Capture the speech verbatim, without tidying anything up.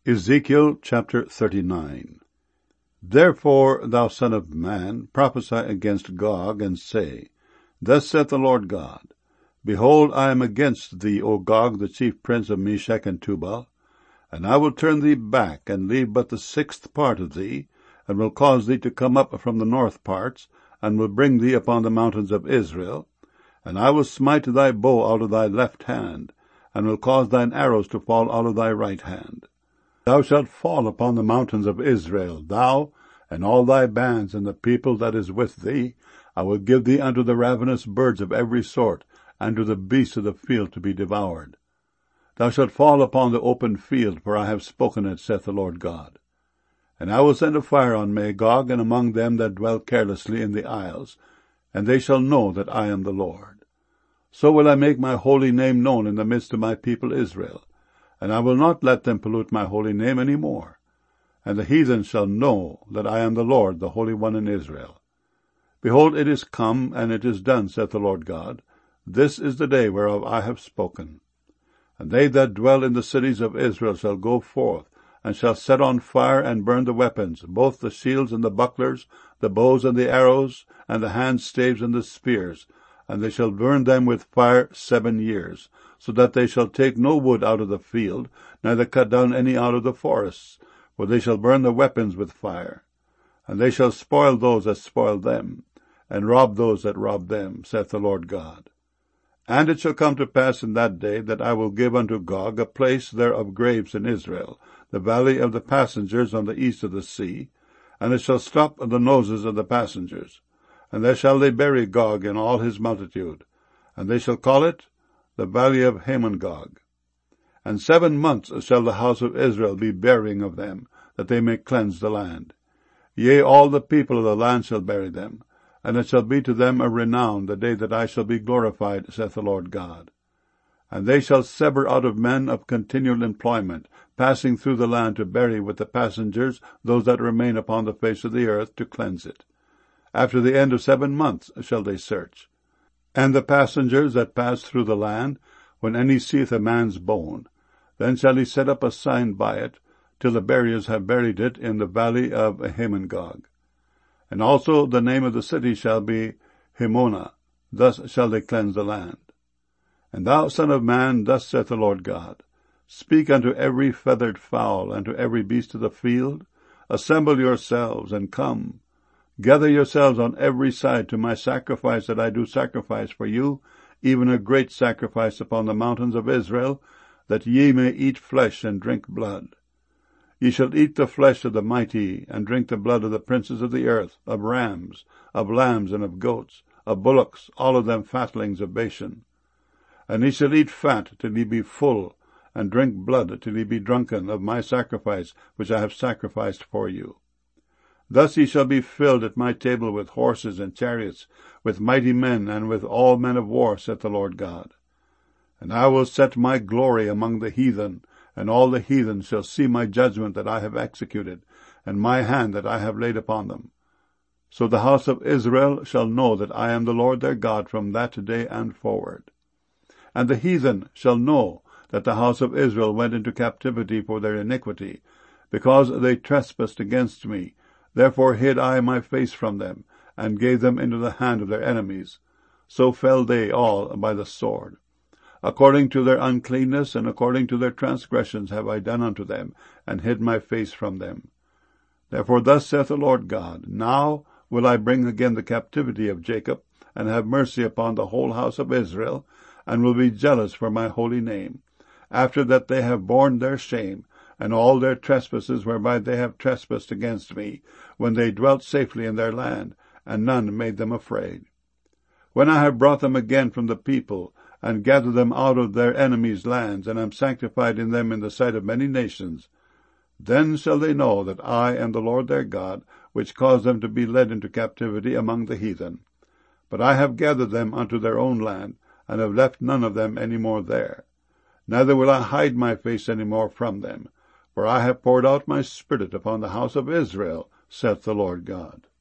Ezekiel chapter thirty-nine. Therefore, thou son of man, prophesy against Gog, and say, Thus saith the Lord God, Behold, I am against thee, O Gog, the chief prince of Meshech and Tubal, and I will turn thee back, and leave but the sixth part of thee, and will cause thee to come up from the north parts, and will bring thee upon the mountains of Israel, and I will smite thy bow out of thy left hand, and will cause thine arrows to fall out of thy right hand. Thou shalt fall upon the mountains of Israel, thou, and all thy bands, and the people that is with thee. I will give thee unto the ravenous birds of every sort, and to the beasts of the field to be devoured. Thou shalt fall upon the open field, for I have spoken it, saith the Lord God. And I will send a fire on Magog, and among them that dwell carelessly in the isles, and they shall know that I am the Lord. So will I make my holy name known in the midst of my people Israel, and I will not let them pollute my holy name any more. And the heathen shall know that I am the Lord, the Holy One in Israel. Behold, it is come, and it is done, saith the Lord God. This is the day whereof I have spoken. And they that dwell in the cities of Israel shall go forth, and shall set on fire and burn the weapons, both the shields and the bucklers, the bows and the arrows, and the handstaves and the spears, and they shall burn them with fire seven years, so that they shall take no wood out of the field, neither cut down any out of the forests, for they shall burn the weapons with fire. And they shall spoil those that spoil them, and rob those that rob them, saith the Lord God. And it shall come to pass in that day that I will give unto Gog a place there of graves in Israel, the valley of the passengers on the east of the sea, and it shall stop the noses of the passengers. And there shall they bury Gog in all his multitude, and they shall call it the valley of Hamon-Gog. And seven months shall the house of Israel be burying of them, that they may cleanse the land. Yea, all the people of the land shall bury them, and it shall be to them a renown the day that I shall be glorified, saith the Lord God. And they shall sever out of men of continual employment, passing through the land to bury with the passengers those that remain upon the face of the earth, to cleanse it. After the end of seven months shall they search. And the passengers that pass through the land, when any seeth a man's bone, then shall he set up a sign by it, till the buriers have buried it in the valley of Hamon-Gog. And also the name of the city shall be Himona. Thus shall they cleanse the land. And thou, son of man, thus saith the Lord God, Speak unto every feathered fowl, and to every beast of the field, Assemble yourselves, and come. Gather yourselves on every side to my sacrifice that I do sacrifice for you, even a great sacrifice upon the mountains of Israel, that ye may eat flesh and drink blood. Ye shall eat the flesh of the mighty, and drink the blood of the princes of the earth, of rams, of lambs, and of goats, of bullocks, all of them fatlings of Bashan. And ye shall eat fat till ye be full, and drink blood till ye be drunken of my sacrifice which I have sacrificed for you. Thus ye shall be filled at my table with horses and chariots, with mighty men, and with all men of war, saith the Lord God. And I will set my glory among the heathen, and all the heathen shall see my judgment that I have executed, and my hand that I have laid upon them. So the house of Israel shall know that I am the Lord their God from that day and forward. And the heathen shall know that the house of Israel went into captivity for their iniquity, because they trespassed against me. Therefore hid I my face from them, and gave them into the hand of their enemies. So fell they all by the sword. According to their uncleanness and according to their transgressions have I done unto them, and hid my face from them. Therefore thus saith the Lord God, Now will I bring again the captivity of Jacob, and have mercy upon the whole house of Israel, and will be jealous for my holy name, after that they have borne their shame, and all their trespasses whereby they have trespassed against me, when they dwelt safely in their land, and none made them afraid. When I have brought them again from the people, and gathered them out of their enemies' lands, and am sanctified in them in the sight of many nations, then shall they know that I am the Lord their God, which caused them to be led into captivity among the heathen. But I have gathered them unto their own land, and have left none of them any more there. Neither will I hide my face any more from them, for I have poured out my Spirit upon the house of Israel, saith the Lord God.